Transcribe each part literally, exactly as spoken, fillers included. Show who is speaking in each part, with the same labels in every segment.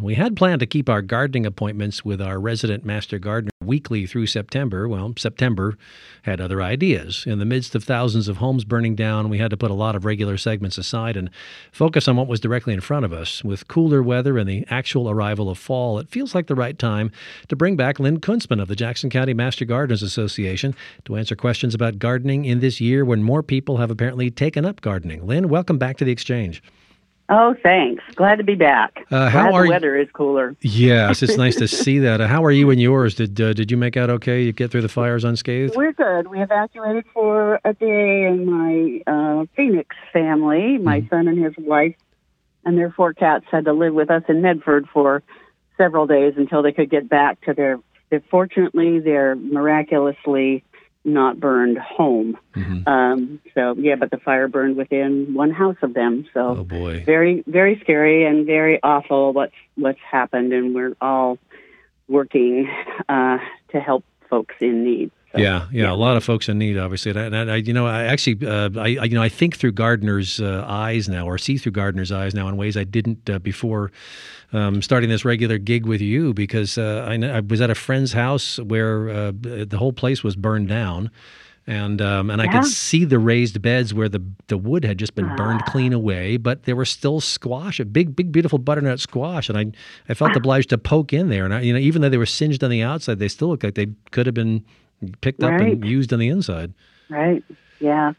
Speaker 1: We had planned to keep our gardening appointments with our resident master gardener weekly through September. Well, September had other ideas. In the midst of thousands of homes burning down, we had to put a lot of regular segments aside and focus on what was directly in front of us. With cooler weather and the actual arrival of fall, it feels like the right time to bring back Lynn Kunzman of the Jackson County Master Gardeners Association to answer questions about gardening in this year when more people have apparently taken up gardening. Lynn, welcome back to the Exchange.
Speaker 2: Oh, thanks. Glad to be back.
Speaker 1: Uh, how
Speaker 2: Glad
Speaker 1: are
Speaker 2: the weather is cooler.
Speaker 1: Yes, it's nice to see that. Uh, how are you and yours? Did uh, did you make out okay? You get through the fires unscathed?
Speaker 2: We're good. We evacuated for a day, and my uh, Phoenix family, my mm-hmm. son and his wife, and their four cats had to live with us in Medford for several days until they could get back to their. their fortunately, they're miraculously not burned home. Mm-hmm. Um, so, yeah, but the fire burned within one house of them. So,
Speaker 1: oh boy.
Speaker 2: very, very scary and very awful what's, what's happened. And we're all working uh, to help folks in need. So,
Speaker 1: yeah, yeah, yeah, a lot of folks in need, obviously. And I, and I you know, I actually, uh, I, I, you know, I think through gardeners' uh, eyes now, or see through gardeners' eyes now in ways I didn't uh, before um, starting this regular gig with you. Because uh, I, I was at a friend's house where uh, the whole place was burned down, and um, and I
Speaker 2: yeah.
Speaker 1: could see the raised beds where the the wood had just been burned clean away, but there were still squash, a big, big, beautiful butternut squash, and I, I felt obliged to poke in there, and I, you know, even though they were singed on the outside, they still looked like they could have been picked up
Speaker 2: right.
Speaker 1: and used on the inside.
Speaker 2: Right. Yeah.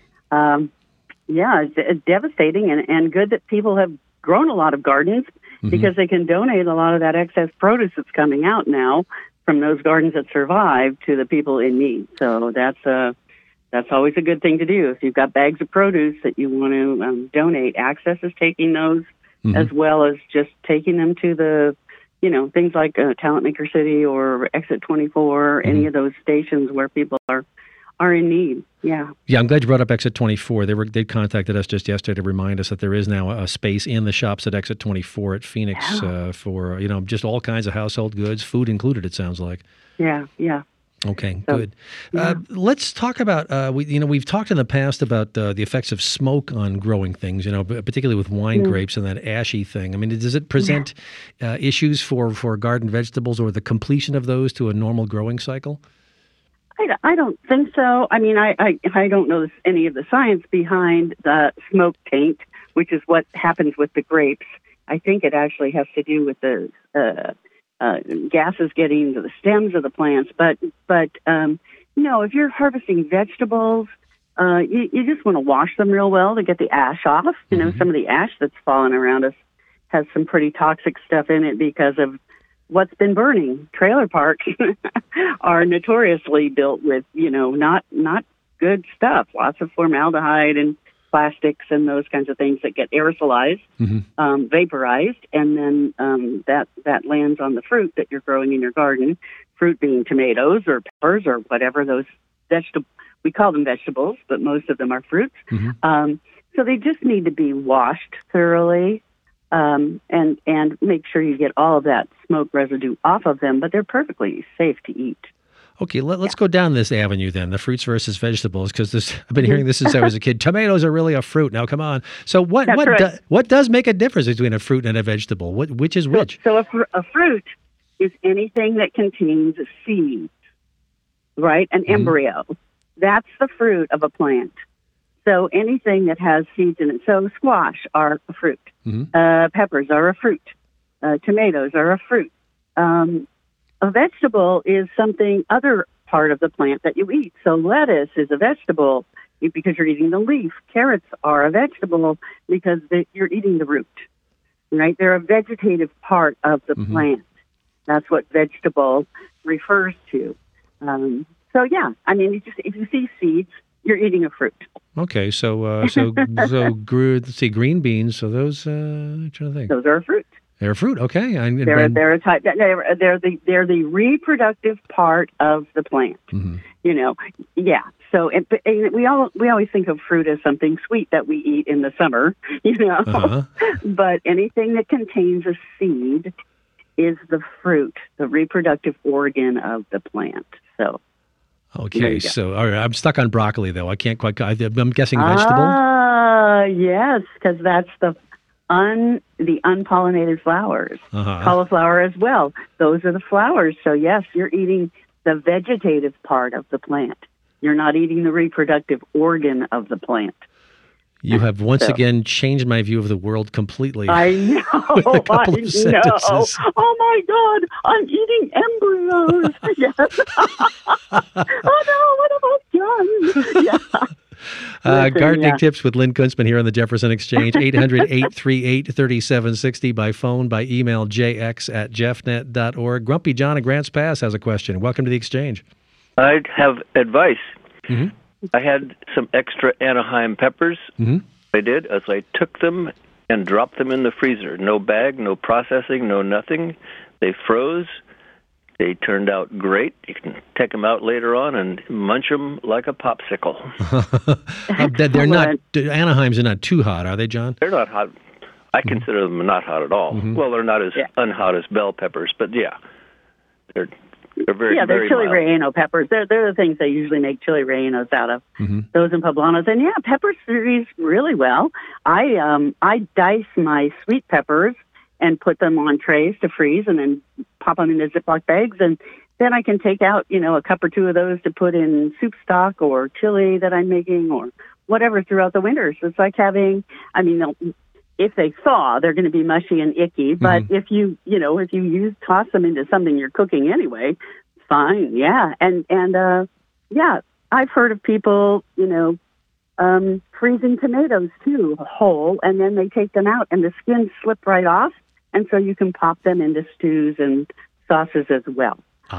Speaker 2: Um, yeah. It's, it's devastating, and, and good that people have grown a lot of gardens mm-hmm. because they can donate a lot of that excess produce that's coming out now from those gardens that survived to the people in need. So that's a, that's always a good thing to do. If you've got bags of produce that you want to um, donate, Access is taking those mm-hmm. as well as just taking them to the you know, things like uh, Talent Maker City or Exit twenty-four, mm-hmm. any of those stations where people are are in need. Yeah.
Speaker 1: Yeah, I'm glad you brought up Exit twenty-four. They were they contacted us just yesterday to remind us that there is now a space in the shops at Exit twenty-four at Phoenix
Speaker 2: yeah.
Speaker 1: uh, for, you know, just all kinds of household goods, food included, it sounds like.
Speaker 2: Yeah, yeah.
Speaker 1: Okay,
Speaker 2: so,
Speaker 1: good.
Speaker 2: Yeah.
Speaker 1: Uh, let's talk about, uh, we, you know, we've talked in the past about uh, the effects of smoke on growing things, you know, particularly with wine mm. grapes and that ashy thing. I mean, does it present yeah. uh, issues for, for garden vegetables or the completion of those to a normal growing cycle?
Speaker 2: I, I don't think so. I mean, I, I, I don't know any of the science behind the smoke taint, which is what happens with the grapes. I think it actually has to do with the uh, Uh, gases getting to the stems of the plants, but but um, no, if you're harvesting vegetables, uh, you, you just want to wash them real well to get the ash off. You know, mm-hmm. some of the ash that's fallen around us has some pretty toxic stuff in it because of what's been burning. Trailer parks are notoriously built with, you know, not not good stuff. Lots of formaldehyde and plastics and those kinds of things that get aerosolized, mm-hmm. um, vaporized, and then um, that that lands on the fruit that you're growing in your garden. Fruit being tomatoes or peppers or whatever those vegetable we call them vegetables, but most of them are fruits. Mm-hmm. Um, so they just need to be washed thoroughly um, and and make sure you get all of that smoke residue off of them. But they're perfectly safe to eat.
Speaker 1: Okay, let, let's go down this avenue then, the fruits versus vegetables, because I've been hearing this since I was a kid. Tomatoes are really a fruit. Now, come on. So what
Speaker 2: That's
Speaker 1: what
Speaker 2: right.
Speaker 1: do, what does make a difference between a fruit and a vegetable? What Which is which?
Speaker 2: So, so a, fr- a fruit is anything that contains a seed, right? An mm-hmm. embryo. That's the fruit of a plant. So anything that has seeds in it. So squash are a fruit. Mm-hmm. Uh, peppers are a fruit. Uh, tomatoes are a fruit. Um A vegetable is something other part of the plant that you eat. So lettuce is a vegetable because you're eating the leaf. Carrots are a vegetable because they, you're eating the root, right? They're a vegetative part of the mm-hmm. plant. That's what vegetable refers to. Um, so, yeah, I mean, you just, if you see seeds, you're eating a fruit.
Speaker 1: Okay, so uh, so so grew, let's see, green beans. So those, uh, I'm trying to think.
Speaker 2: Those are a fruit.
Speaker 1: They're a fruit, okay. And,
Speaker 2: they're,
Speaker 1: and,
Speaker 2: they're a type. They're, they're the they're the reproductive part of the plant. Mm-hmm. You know, yeah. So it, it, we all we always think of fruit as something sweet that we eat in the summer. You know, uh-huh. But anything that contains a seed is the fruit, the reproductive organ of the plant. So.
Speaker 1: Okay, so all right, I'm stuck on broccoli though. I can't quite. I'm guessing vegetable.
Speaker 2: Ah, yes, because that's the un the unpollinated flowers.
Speaker 1: Uh-huh.
Speaker 2: Cauliflower as well. Those are the flowers. So yes, you're eating the vegetative part of the plant. You're not eating the reproductive organ of the plant.
Speaker 1: You have once
Speaker 2: So-
Speaker 1: again changed my view of the world completely.
Speaker 2: I know.
Speaker 1: With a couple
Speaker 2: I
Speaker 1: of
Speaker 2: know.
Speaker 1: sentences.
Speaker 2: Oh my God! I'm eating embryos. Yes. Oh no! What have I done? Yeah.
Speaker 1: Uh,
Speaker 2: Listen,
Speaker 1: gardening
Speaker 2: yeah.
Speaker 1: tips with Lynn Kunzman here on the Jefferson Exchange. eight hundred, eight three eight, three seven six zero by phone, by email, jx at jeffnet dot org. Grumpy John in Grants Pass has a question. Welcome to the Exchange.
Speaker 3: I'd have advice.
Speaker 1: Mm-hmm.
Speaker 3: I had some extra Anaheim peppers.
Speaker 1: Mm-hmm.
Speaker 3: I did as I took them and dropped them in the freezer. No bag, no processing, no nothing. They froze. They turned out great. You can take them out later on and munch them like a popsicle.
Speaker 1: Uh, they're they're not, Anaheims are not too hot, are they, John?
Speaker 3: They're not hot. I
Speaker 1: Mm-hmm.
Speaker 3: consider them not hot at all. Well, they're not as
Speaker 2: Yeah.
Speaker 3: unhot as bell peppers, but yeah, they're they're very
Speaker 2: Yeah, they're
Speaker 3: very
Speaker 2: chili
Speaker 3: mild.
Speaker 2: relleno peppers. They're they're the things they usually make chili rellenos out of.
Speaker 1: Mm-hmm.
Speaker 2: Those and poblanos, and yeah, peppers freeze really well. I um I dice my sweet peppers and put them on trays to freeze, and then pop them into Ziploc bags, and then I can take out you know a cup or two of those to put in soup stock or chili that I'm making or whatever throughout the winter. So it's like having, I mean, they'll- if they thaw, they're going to be mushy and icky. But
Speaker 1: Mm-hmm.
Speaker 2: if you, you know, if you use toss them into something you're cooking anyway, fine, yeah. And and uh, yeah, I've heard of people, you know, um, freezing tomatoes too whole, and then they take them out, and the skins slip right off, and so you can pop them into stews and sauces as well.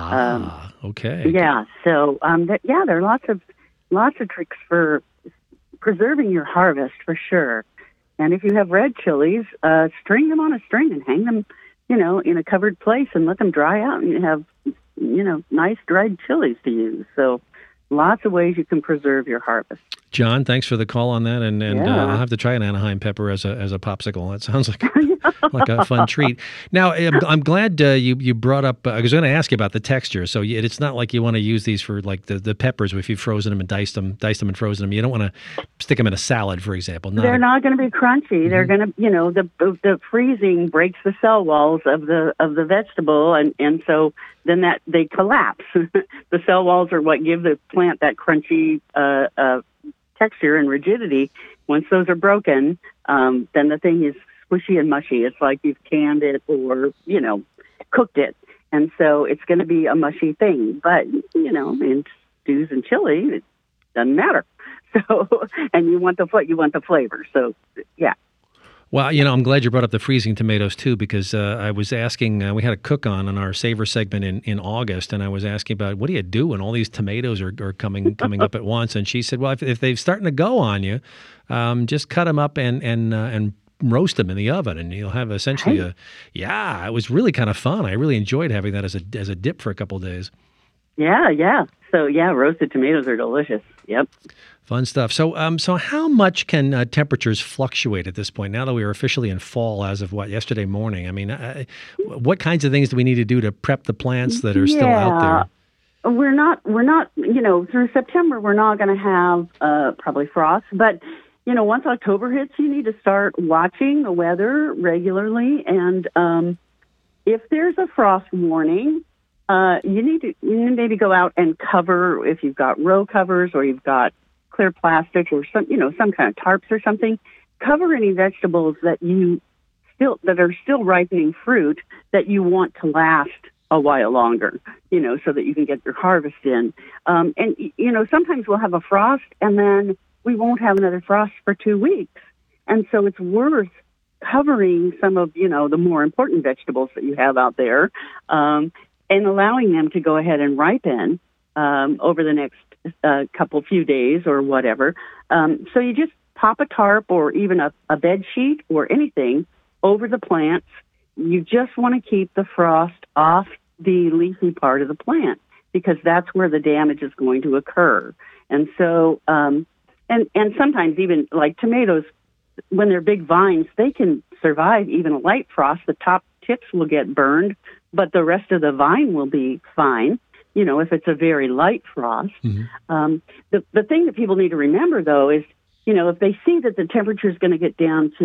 Speaker 1: Ah, okay.
Speaker 2: Yeah. So um, th- yeah, there are lots of lots of tricks for preserving your harvest for sure. And if you have red chilies, uh, string them on a string and hang them, you know, in a covered place and let them dry out, and you have, you know, nice dried chilies to use. So lots of ways you can preserve your harvest.
Speaker 1: John, thanks for the call on that, and, and
Speaker 2: Yeah.
Speaker 1: uh, I'll have to try an Anaheim pepper as a as a popsicle. That sounds like like a fun treat. Now, I'm, I'm glad uh, you you brought up. Uh, I was going to ask you about the texture. So you, it's not like you want to use these for like the, the peppers if you've frozen them and diced them, diced them and frozen them. You don't want to stick them in a salad, for example. Not
Speaker 2: They're
Speaker 1: a-
Speaker 2: not going to be crunchy. They're going to, you know, the, the the freezing breaks the cell walls of the of the vegetable, and and so then that they collapse. The cell walls are what give the plant that crunchy uh, uh, texture and rigidity. Once those are broken, um, then the thing is squishy and mushy. It's like you've canned it or you know cooked it, and so it's going to be a mushy thing. But you know, in stews and chili, it doesn't matter. So, and you want the fl- you want the flavor. So, yeah.
Speaker 1: Well, you know, I'm glad you brought up the freezing tomatoes too, because uh, I was asking. Uh, we had a cook on in our Savor segment in, in August, and I was asking about what do you do when all these tomatoes are, are coming coming up at once. And she said, "Well, if, if they're starting to go on you, um, just cut them up and and uh, and roast them in the oven, and you'll have essentially a yeah." It was really kind of fun. I really enjoyed having that as a as a dip for a couple of days.
Speaker 2: Yeah, yeah. So, yeah, roasted tomatoes are delicious. Yep.
Speaker 1: Fun stuff. So, um, so how much can uh, temperatures fluctuate at this point? Now that we are officially in fall, as of what yesterday morning. I mean, uh, what kinds of things do we need to do to prep the plants that are still out there?
Speaker 2: We're not, we're not, you know, through September, we're not going to have uh, probably frost. But, you know, once October hits, you need to start watching the weather regularly. And um, if there's a frost warning, uh, you need to you need to maybe go out and cover, if you've got row covers or you've got clear plastic or some, you know, some kind of tarps or something, cover any vegetables that you still, that are still ripening fruit that you want to last a while longer, you know, so that you can get your harvest in. Um, and, you know, sometimes we'll have a frost and then we won't have another frost for two weeks. And so it's worth covering some of, you know, the more important vegetables that you have out there, um, and allowing them to go ahead and ripen um, over the next uh, couple few days or whatever. Um, so you just pop a tarp or even a, a bed sheet or anything over the plants. You just want to keep the frost off the leafy part of the plant because that's where the damage is going to occur. And so, um, and, and sometimes even like tomatoes, when they're big vines, they can survive even a light frost. The top tips will get burned, but the rest of the vine will be fine, you know, if it's a very light frost. Mm-hmm. Um, the, the thing that people need to remember, though, is, you know, if they see that the temperature is going to get down to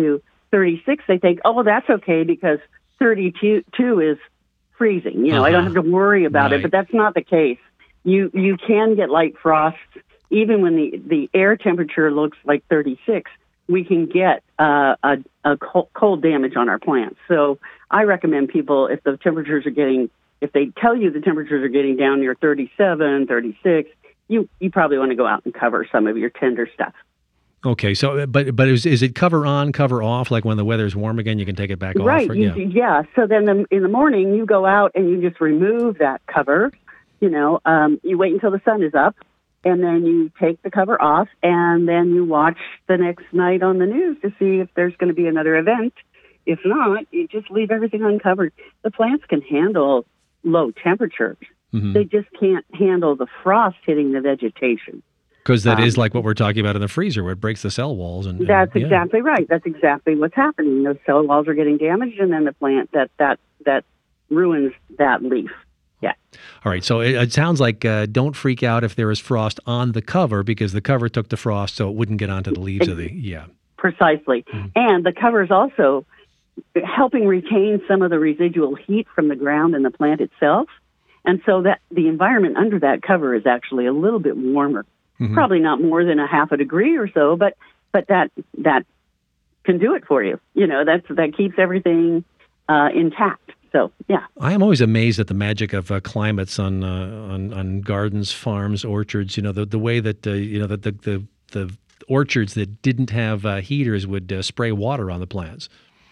Speaker 2: thirty-six, they think, oh, that's okay because thirty-two is freezing. You know, uh-huh. I don't have to worry about right. it, but that's not the case. You you can get light frost even when the, the air temperature looks like thirty-six. We can get uh, a, a cold damage on our plants. So I recommend people, if the temperatures are getting, if they tell you the temperatures are getting down near thirty-seven, thirty-six, you, you probably want to go out and cover some of your tender stuff.
Speaker 1: Okay, so but but is, is it cover on, cover off? Like when the weather's warm again, you can take it back off?
Speaker 2: Right,
Speaker 1: Or,
Speaker 2: you,
Speaker 1: yeah.
Speaker 2: yeah. So then the, in the morning, you go out and you just remove that cover. You know, um, you wait until the sun is up, and then you take the cover off, and then you watch the next night on the news to see if there's going to be another event. If not, you just leave everything uncovered. The plants can handle low temperatures. Mm-hmm. They just can't handle the frost hitting the vegetation.
Speaker 1: Because that
Speaker 2: um,
Speaker 1: is like what we're talking about in the freezer, where it breaks the cell walls. And, and
Speaker 2: That's
Speaker 1: yeah.
Speaker 2: exactly right. That's exactly what's happening. Those cell walls are getting damaged, and then the plant, that, that, that ruins that leaf. Yeah.
Speaker 1: All right. So it, it sounds like uh, don't freak out if there is frost on the cover because the cover took the frost so it wouldn't get onto the leaves of the, yeah.
Speaker 2: Precisely. Mm-hmm. And the cover is also helping retain some of the residual heat from the ground and the plant itself. And so that the environment under that cover is actually a little bit warmer. Mm-hmm. Probably not more than a half a degree or so, but but that that can do it for you. You know, that's that keeps everything uh, intact. So, yeah.
Speaker 1: I am always amazed at the magic of uh, climates on, uh, on on gardens, farms, orchards. You know, the the way that uh, you know the, the the the orchards that didn't have uh, heaters would uh, spray water on the plants.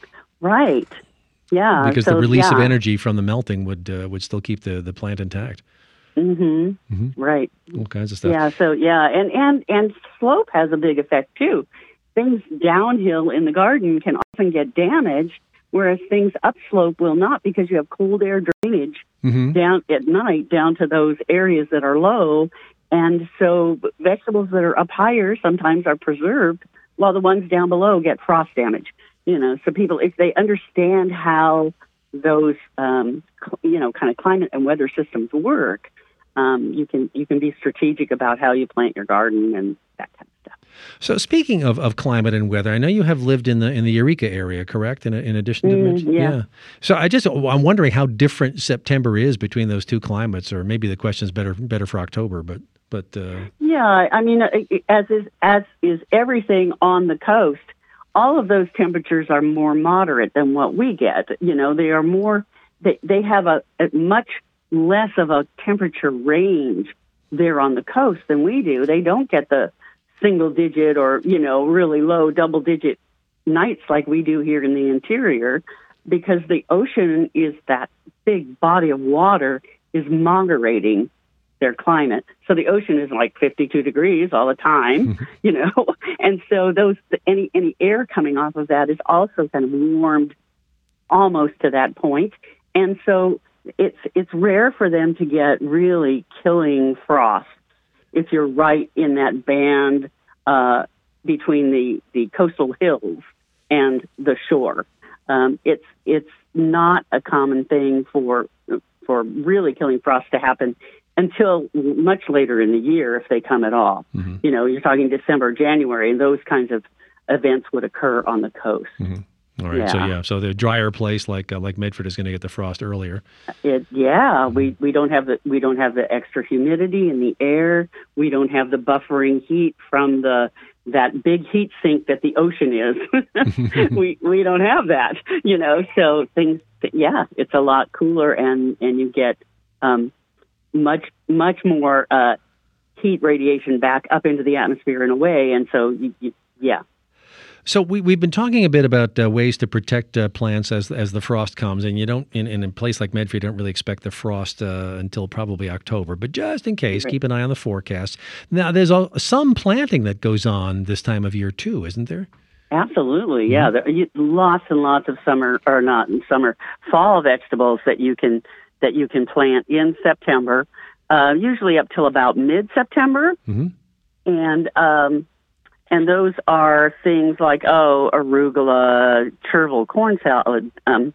Speaker 2: Right. Yeah.
Speaker 1: Because
Speaker 2: so,
Speaker 1: the release
Speaker 2: yeah.
Speaker 1: of energy from the melting would uh, would still keep the, the plant intact.
Speaker 2: Mm-hmm. Mm-hmm. Right.
Speaker 1: All kinds of stuff.
Speaker 2: Yeah. So yeah, and and and slope has a big effect too. Things downhill in the garden can often get damaged, whereas things upslope will not, because you have cold air drainage mm-hmm. down at night down to those areas that are low. And so vegetables that are up higher sometimes are preserved, while the ones down below get frost damage. You know, so people, if they understand how those, um, you know, kind of climate and weather systems work, um, you can you can be strategic about how you plant your garden and that kind of stuff.
Speaker 1: So speaking of, of climate and weather, I know you have lived in the in the Eureka area, correct? In, in addition to
Speaker 2: mm, yeah.
Speaker 1: yeah. So I just I'm wondering how different September is between those two climates, or maybe the question is better better for October, but but uh...
Speaker 2: yeah, I mean, as is as is everything on the coast, all of those temperatures are more moderate than what we get. You know, they are more they they have a, a much less of a temperature range there on the coast than we do. They don't get the single digit or, you know, really low double digit nights like we do here in the interior, because the ocean is that big body of water is moderating their climate. So the ocean is like fifty-two degrees all the time, you know, and so those any any air coming off of that is also kind of warmed almost to that point. And so it's it's rare for them to get really killing frost if you're right in that band uh, between the, the coastal hills and the shore. Um, it's it's not a common thing for for really killing frost to happen until much later in the year, if they come at all. Mm-hmm. You know, you're talking December, January, and those kinds of events would occur on the coast.
Speaker 1: Mm-hmm. All right, yeah. so yeah, so the drier place like uh, like Medford is going to get the frost earlier.
Speaker 2: It, yeah, mm-hmm. we we don't have the we don't have the extra humidity in the air. We don't have the buffering heat from the that big heat sink that the ocean is. we we don't have that, you know. So things, yeah, it's a lot cooler, and and you get um, much much more uh, heat radiation back up into the atmosphere in a way, and so you, you, yeah.
Speaker 1: So we, we've been talking a bit about uh, ways to protect uh, plants as as the frost comes, and you don't in, in a place like Medford, you don't really expect the frost uh, until probably October. But just in case, right. keep an eye on the forecast. Now, there's a, some planting that goes on this time of year too, isn't there?
Speaker 2: Absolutely, mm-hmm. yeah. There are lots and lots of summer, or not in summer, fall vegetables that you can that you can plant in September, uh, usually up till about mid-September, mm-hmm. and. Um, And those are things like, oh, arugula, chervil, corn salad, um,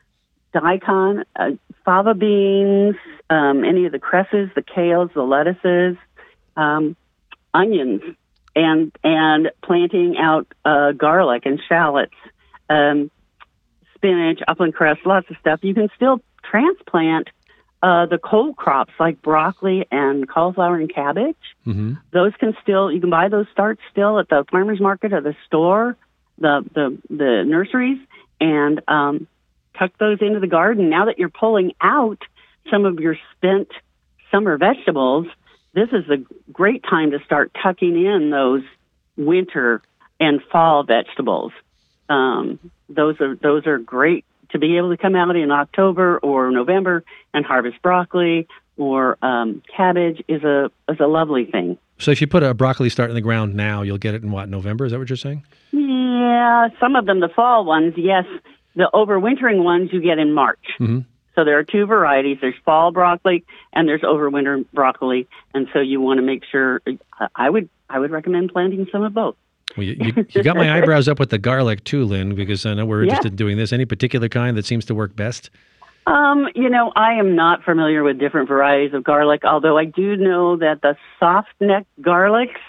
Speaker 2: daikon, uh, fava beans, um, any of the cresses, the kales, the lettuces, um, onions, and and planting out uh, garlic and shallots um, spinach, upland cress, lots of stuff. You can still transplant uh, the cold crops like broccoli and cauliflower and cabbage.
Speaker 1: Mm-hmm.
Speaker 2: Those can still, you can buy those starts still at the farmer's market or the store, the, the, the nurseries, and um, tuck those into the garden. Now that you're pulling out some of your spent summer vegetables, this is a great time to start tucking in those winter and fall vegetables. Um, those are those are great to be able to come out in October or November and harvest broccoli or um, cabbage is a is a lovely thing.
Speaker 1: So if you put a broccoli start in the ground now, you'll get it in what, November? Is that what you're saying?
Speaker 2: Yeah, some of them, the fall ones, yes. The overwintering ones you get in March.
Speaker 1: Mm-hmm.
Speaker 2: So there are two varieties. There's fall broccoli and there's overwinter broccoli, and so you want to make sure. I would I would recommend planting some of both.
Speaker 1: Well, you, you, you got my eyebrows up with the garlic too, Lynn, because I know we're interested
Speaker 2: Yeah.
Speaker 1: in doing this. Any particular kind that seems to work best?
Speaker 2: Um, you know, I am not familiar with different varieties of garlic, although I do know that the soft neck garlics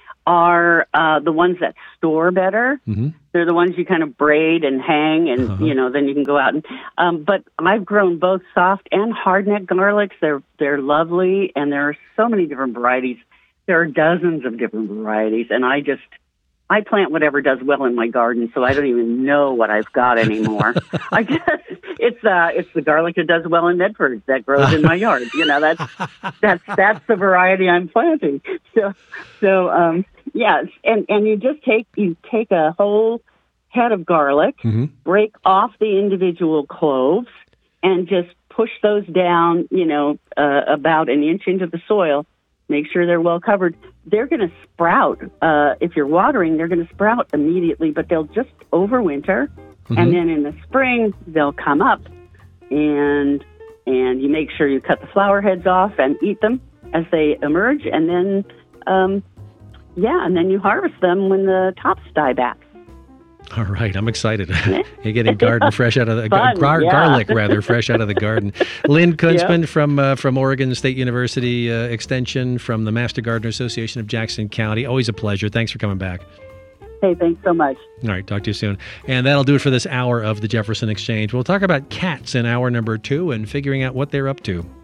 Speaker 2: are uh, the ones that store better.
Speaker 1: Mm-hmm.
Speaker 2: They're the ones you kind of braid and hang, and
Speaker 1: Uh-huh.
Speaker 2: you know, then you can go out and. Um, but I've grown both soft and hard neck garlics. They're they're lovely, and there are so many different varieties. There are dozens of different varieties, and I just I plant whatever does well in my garden, so I don't even know what I've got anymore. I guess it's uh it's the garlic that does well in Medford that grows in my yard. You know, that's that's that's the variety I'm planting. So so um yeah, and and you just take you take a whole head of garlic,
Speaker 1: Mm-hmm.
Speaker 2: break off the individual cloves, and just push those down, you know, uh, about an inch into the soil. Make sure they're well covered. They're going to sprout. Uh, if you're watering, they're going to sprout immediately, but they'll just overwinter,
Speaker 1: Mm-hmm.
Speaker 2: and then in the spring they'll come up, and and you make sure you cut the flower heads off and eat them as they emerge, and then um, yeah, and then you harvest them when the tops die back.
Speaker 1: All right, I'm excited. You're getting garden fresh out of the
Speaker 2: Fun,
Speaker 1: gar-
Speaker 2: yeah.
Speaker 1: garlic, rather fresh out of the garden. Lynn Kunzman from uh, from Oregon State University uh, Extension, from the Master Gardener Association of Jackson County. Always a pleasure. Thanks for coming back.
Speaker 2: Hey, thanks so much.
Speaker 1: All right, talk to you soon. And that'll do it for this hour of the Jefferson Exchange. We'll talk about cats in hour number two and figuring out what they're up to.